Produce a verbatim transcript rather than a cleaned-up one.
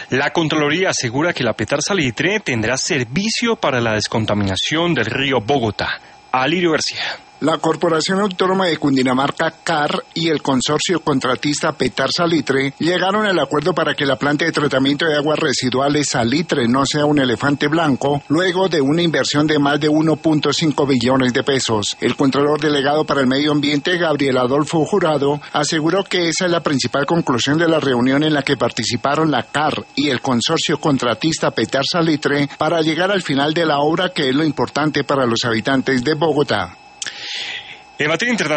La Contraloría asegura que la Petar Salitre tendrá servicio para la descontaminación del río Bogotá. Alirio García. La Corporación Autónoma de Cundinamarca, C A R, y el consorcio contratista Petar Salitre llegaron al acuerdo para que la planta de tratamiento de aguas residuales Salitre no sea un elefante blanco, luego de una inversión de más de uno punto cinco billones de pesos. El Contralor Delegado para el Medio Ambiente, Gabriel Adolfo Jurado, aseguró que esa es la principal conclusión de la reunión en la que participaron la C A R y el consorcio contratista Petar Salitre para llegar al final de la obra, que es lo importante para los habitantes de Bogotá. En materia internacional,